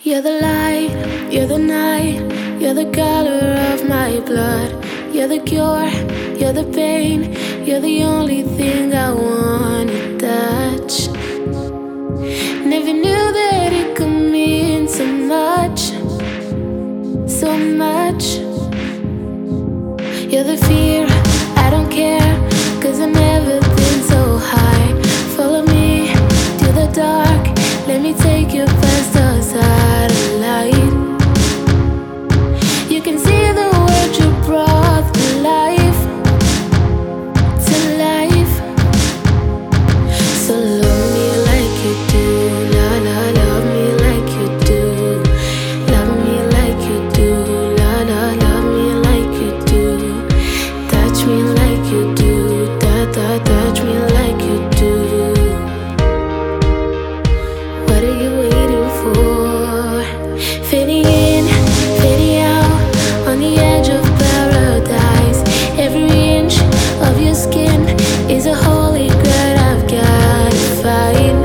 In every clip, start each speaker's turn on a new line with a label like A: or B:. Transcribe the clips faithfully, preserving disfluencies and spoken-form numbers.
A: You're the light, you're the night, you're the color of my blood. You're the cure, you're the pain, you're the only thing I wanna touch. Never knew that it could mean so much, so much. You're the fear, I don't care, cause I've never been so high. Follow me to the dark, let me take you past the satellite. You can see the world you brought to life, to life. So love me like you do, la la, love me like you do. Love me like you do, la la, love me like you do. Touch me like you do, da da, touch me like you do. What are you waiting for? Fading in, fading out, on the edge of paradise. Every inch of your skin is a holy grail I've gotta find.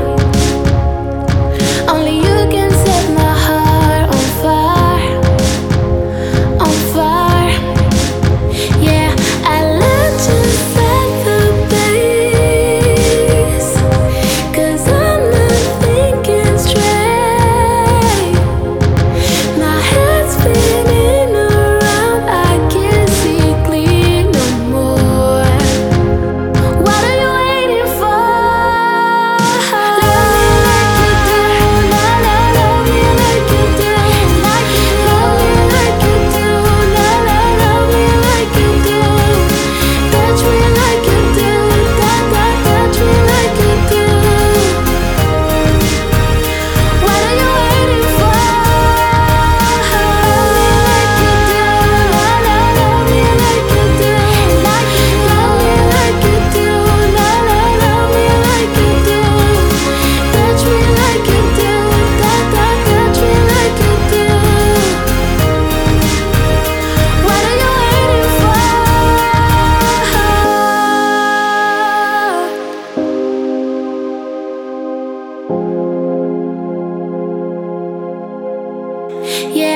A: Only you can set my heart on fire, on fire. Yeah, I let you set the pace, cause I'm not thinking straight. My head's spinning around, I can't see clear no more. What are you waiting for? Love me like you do, la la, love me like you do, like you love me like you do, la la, love me like you do. Touch me like you do, da da, touch me like you do. What are you waiting for? Love me like you do, la la, love me like you do, like you love me like you do, la la, love me like you do. Touch me like you do, da da, touch me like you do. What are you waiting for? Yeah.